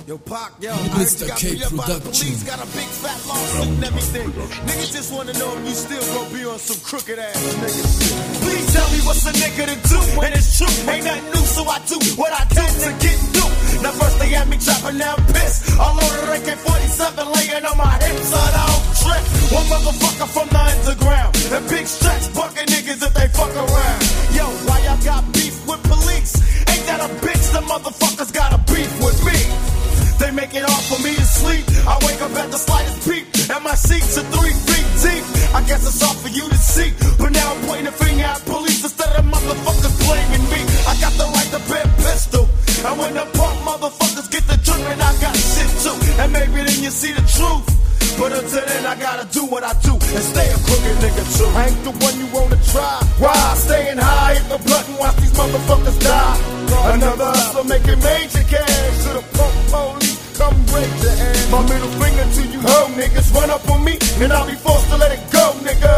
Yo, Pac, yo, I heard you got beat up by the police, got a big fat lawsuit and everything. Niggas just wanna know if you still gonna be on some crooked ass niggas. Please tell me what's a nigga to do when it's true. Ain't nothing new, so I do what I do to get through. Now first they had me chopping down piss, all over the AK-47 laying on my hips, so I don't trip. One motherfucker from the underground, and big stretch bucking niggas if they fuck around. Yo, why y'all got beef with police? Ain't that a bitch? The motherfuckers got a beef with me. They make it hard for me to sleep. I wake up at the slightest peep, and my sheets are 3 feet deep. I guess it's hard for you to see, but now I'm pointing a finger at police instead of motherfuckers blaming me. I got the right to bear pistol, and when the punk motherfuckers get the treatment, I got shit too. And maybe then you see the truth. But until then, I gotta do what I do and stay a crooked nigga too. I ain't the one you wanna try. Why? Staying high, hit the blunt and watch these motherfuckers die. Another hustler making major cash. To the punk police, come break your ass. My middle finger to you hoe niggas. Run up on me and I'll be forced to let it go, nigga.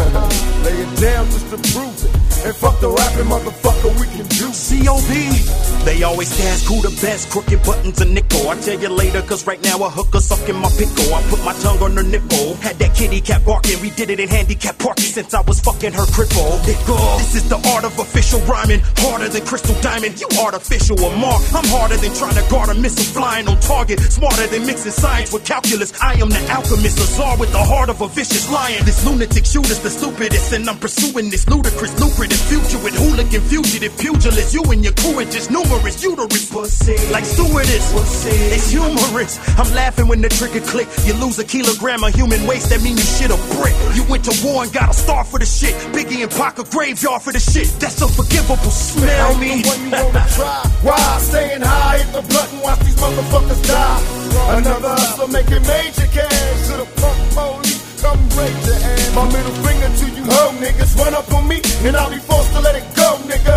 Lay it down just to prove it. And fuck the rapping motherfucker, we can do C.O.B. They always ask who the best, crooked buttons and nickel. I'll tell you later, cause right now a hooker sucking my pickle. I put my tongue on her nipple, had that kitty cat barking. We did it in handicap parking since I was fucking her cripple. This is the art of official rhyming, harder than Crystal Diamond. You artificial or mark, I'm harder than trying to guard a missile flying on target. Smarter than mixing science with calculus. I am the alchemist, a czar with the heart of a vicious lion. This lunatic shooter's the stupidest, and I'm pursuing this ludicrous, lucrative future with hooligan, fugitive, pugilist. You and your crew are just numerous, uterus pussy. Like stewardess, it's humorous. I'm laughing when the trigger click. You lose a kilogram of human waste, that mean you shit a brick. You went to war and got a star for the shit. Biggie and Pac a graveyard for the shit. That's unforgivable, smell me. The one you wanna try. Why? Staying high, hit the blunt and watch these motherfuckers die. Another hustler making major cash. To the punk police, come break your ass. My middle finger to you hoe niggas. Run up on me and I'll be forced to let it go, nigga.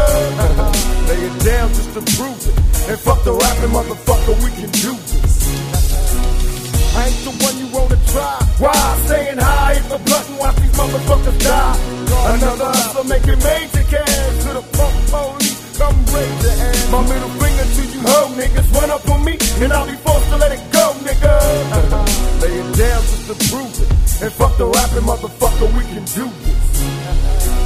Lay it down just to prove it. And fuck the rapping motherfucker, we can do this. I ain't the one you wanna try. Why? Staying high, hit the blunt and watch these motherfuckers die. Another hustler making major cash. To the punk police, come break your ass. My middle finger to you hoe niggas. Run up on me and I'll be forced to let it go, nigga. Lay it down just to prove it. And fuck the rapping motherfucker, we can do this.